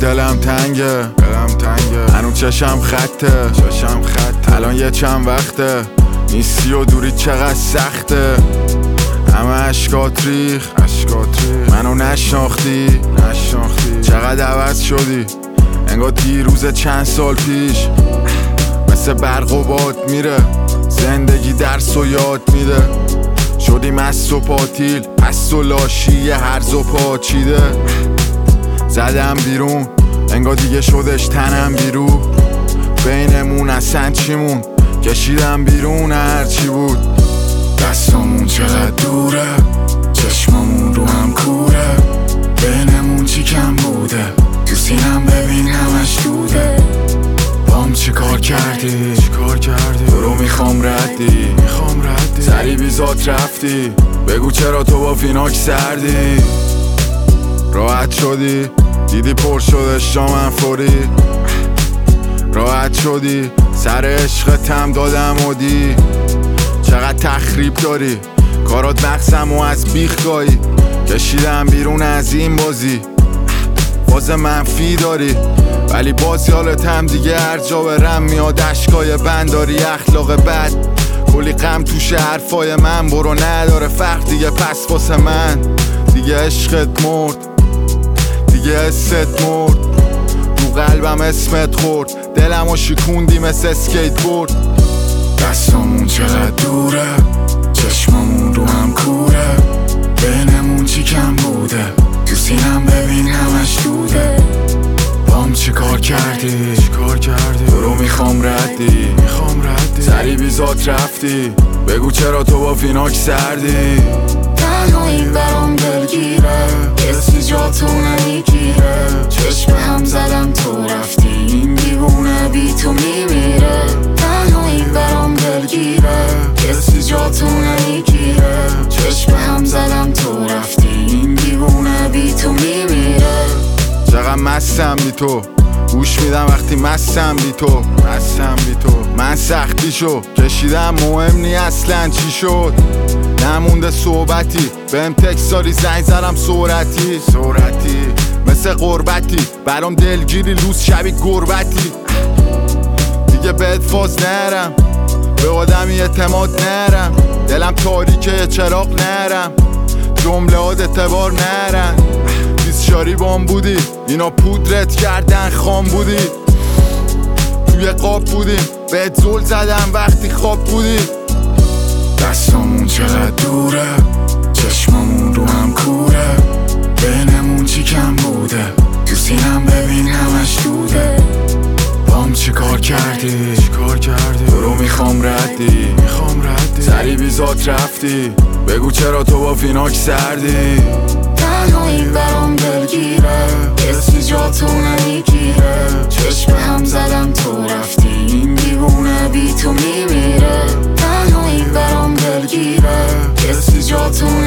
دلم تنگه هنو چشم خطه الان یه چند وقته نیستی و دوری چقدر سخته. همه عشقات ریخ منو نشناختی چقدر عوض شدی انگار دیروز چند سال پیش. مثل برق و باد میره زندگی درس و یاد میده. شدی مست و پاتیل پس و لاشی هرز و پاچیده. زدم بیرون انگار دیگه شدش تنم بیرون. بینمون اصلا چیمون کشیدم بیرون هرچی بود. دستامون چقدر دوره چشمامون رو هم کوره. بینمون چی کم بوده تو سینم ببین همش دوده. بام چی کار کردی تو رو میخوام ردی سری بیزات رفتی بگو چرا تو با فیناک سردی. راحت شدی دیدی پر شده شامن فوری. راحت شدی سر عشقتم دادم و دی. چقدر تخریب داری کارات مقسم و از بیخ گایی. کشیدم بیرون از این بازی باز منفی داری ولی باز یالتم دیگه هر جا برم میاد اشکای بنداری. اخلاق بد کلی غم توش حرفای من برو نداره فرق دیگه پس واسه من. دیگه عشقت مرد دیگه حست مرد رو قلبم اسمت خورد دلمو شکوندی مثل اسکیت بورد. دستامون چقدر دوره چشمامون رو هم کوره. بینمون چی کم بوده تو سینم ببین همش دوده. بام چی کار کردی تو رو میخوام ردی سری بیزات رفتی بگو چرا تو با فیناک سردی. تنهایی برام دلگیره کسی جا تو نمیگیره. چشم هم زدم تو رفتی این دیوونه بی تو میمیره. تنهایی برام دلگیره کسی جا تو نمیگیره. چشم هم زدم تو رفتی این دیوونه بی تو میمیره. چقدر مستم بی تو گوش میدم وقتی مستم بی تو من سختیشو کشیدم مهم نی اصلا چی شد. نمونده صحبتی بهم تکساری زنگ زدم سرعتی مثل قربتی برام دلگیری لوس شبی گربتی. دیگه بهت فاز نرم به آدمی اعتماد نرم. دلم تاریکه چراغ نرم جمله هات اعتبار نرن. بیسشاری بام بودی اینا پودرت کردن خام بودی. توی قاب بودیم بهت زل زدم وقتی خواب بودی. دستامون چقدر دوره چشمامون رو هم کوره. بینمون چی کم بوده تو سینم ببین همش دوده. بام چی کار کردی تو رو میخوام ردی سری بیزات رفتی بگو چرا تو با فیناک سردی. تنهایی برام دلگیره کسی جا تو نمیگیره. چشم هم زدم تو رفتی این دیوونه بی تو میمیره. تنهایی برام دلگیره کسی جا تو